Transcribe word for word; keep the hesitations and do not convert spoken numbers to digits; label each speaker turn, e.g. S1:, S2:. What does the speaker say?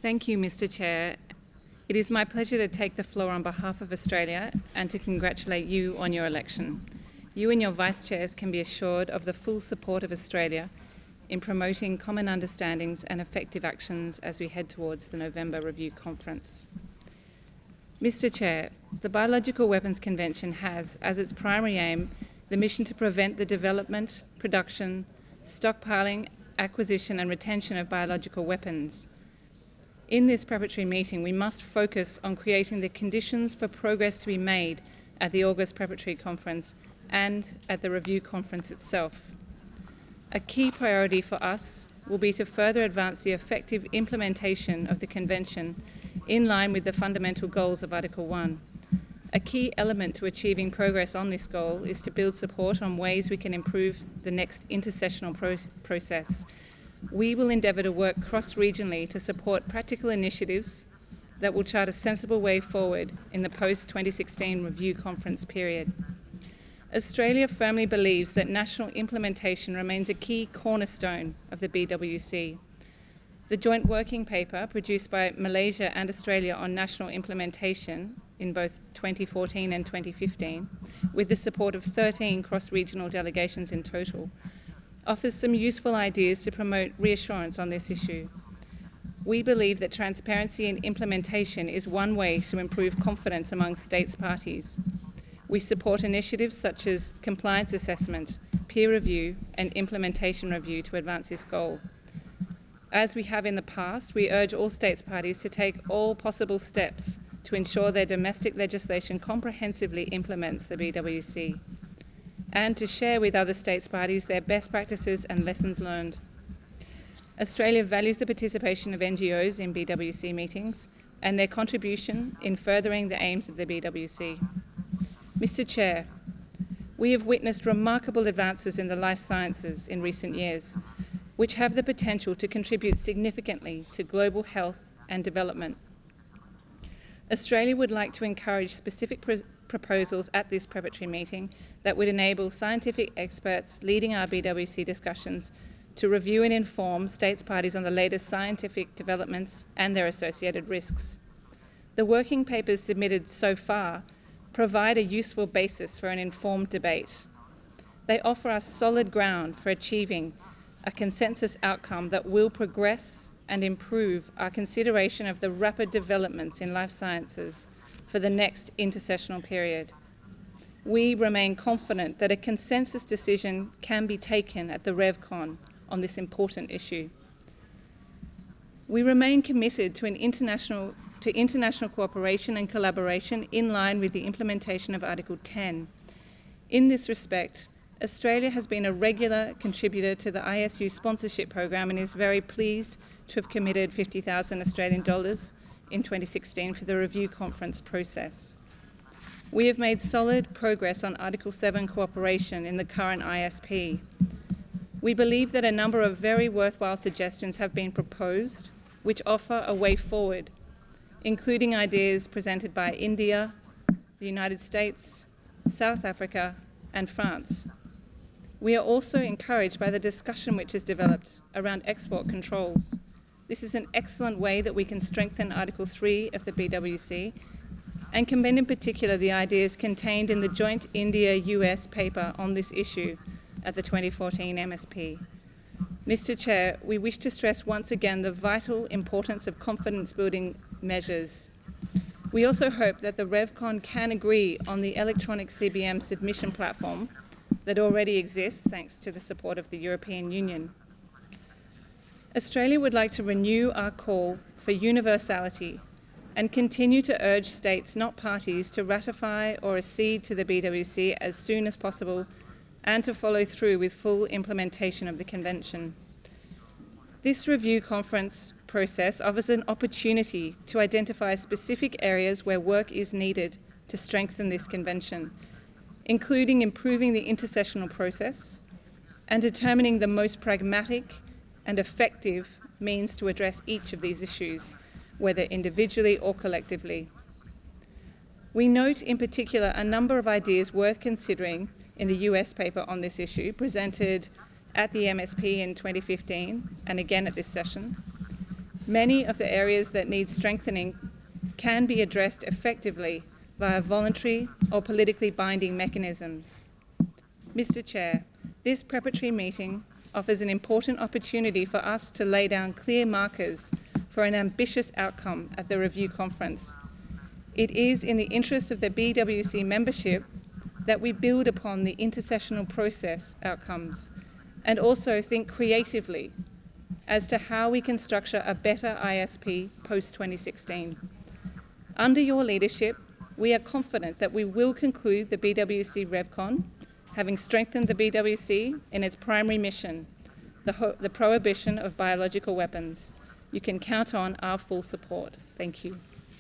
S1: Thank you, Mister Chair. It is my pleasure to take the floor on behalf of Australia and to congratulate you on your election. You and your Vice Chairs can be assured of the full support of Australia in promoting common understandings and effective actions as we head towards the November Review Conference. Mister Chair, the Biological Weapons Convention has, as its primary aim, the mission to prevent the development, production, stockpiling, acquisition and retention of biological weapons. In this preparatory meeting, we must focus on creating the conditions for progress to be made at the August Preparatory Conference and at the Review Conference itself. A key priority for us will be to further advance the effective implementation of the Convention in line with the fundamental goals of Article one. A key element to achieving progress on this goal is to build support on ways we can improve the next intersessional pro process. We will endeavour to work cross-regionally to support practical initiatives that will chart a sensible way forward in the post twenty sixteen Review Conference period. Australia firmly believes that national implementation remains a key cornerstone of the B W C. The joint working paper produced by Malaysia and Australia on national implementation in both twenty fourteen and twenty fifteen, with the support of thirteen cross-regional delegations in total, offers some useful ideas to promote reassurance on this issue. We believe that transparency in implementation is one way to improve confidence among states parties. We support initiatives such as compliance assessment, peer review and implementation review to advance this goal. As we have in the past, we urge all states parties to take all possible steps to ensure their domestic legislation comprehensively implements the B W C, and to share with other states parties their best practices and lessons learned. Australia values the participation of N G Os in B W C meetings and their contribution in furthering the aims of the B W C. Mister Chair, we have witnessed remarkable advances in the life sciences in recent years, which have the potential to contribute significantly to global health and development. Australia would like to encourage specific pr proposals at this preparatory meeting that would enable scientific experts leading our B W C discussions to review and inform states parties on the latest scientific developments and their associated risks. The working papers submitted so far provide a useful basis for an informed debate. They offer us solid ground for achieving a consensus outcome that will progress and improve our consideration of the rapid developments in life sciences for the next intersessional period. We remain confident that a consensus decision can be taken at the RevCon on this important issue. We remain committed to an international to international cooperation and collaboration in line with the implementation of Article ten. In this respect, Australia has been a regular contributor to the I S U sponsorship program and is very pleased to have committed fifty thousand Australian dollars in twenty sixteen for the review conference process. We have made solid progress on Article seven cooperation in the current I S P. We believe that a number of very worthwhile suggestions have been proposed which offer a way forward, including ideas presented by India, the United States, South Africa and France. We are also encouraged by the discussion which has developed around export controls. This is an excellent way that we can strengthen Article three of the B W C and commend in particular the ideas contained in the joint India U S paper on this issue at the twenty fourteen M S P. Mister Chair, we wish to stress once again the vital importance of confidence-building measures. We also hope that the RevCon can agree on the electronic C B M submission platform that already exists thanks to the support of the European Union. Australia would like to renew our call for universality and continue to urge states not parties to ratify or accede to the B W C as soon as possible and to follow through with full implementation of the Convention. This review conference process offers an opportunity to identify specific areas where work is needed to strengthen this Convention, including improving the intersessional process and determining the most pragmatic and effective means to address each of these issues, whether individually or collectively. We note in particular a number of ideas worth considering in the U S paper on this issue, presented at the M S P in twenty fifteen and again at this session. Many of the areas that need strengthening can be addressed effectively via voluntary or politically binding mechanisms. Mister Chair, this preparatory meeting offers an important opportunity for us to lay down clear markers for an ambitious outcome at the review conference. It is in the interest of the B W C membership that we build upon the intersessional process outcomes and also think creatively as to how we can structure a better I S P post twenty sixteen. Under your leadership, we are confident that we will conclude the B W C RevCon, having strengthened the B W C in its primary mission, the, the prohibition of biological weapons. You can count on our full support. Thank you.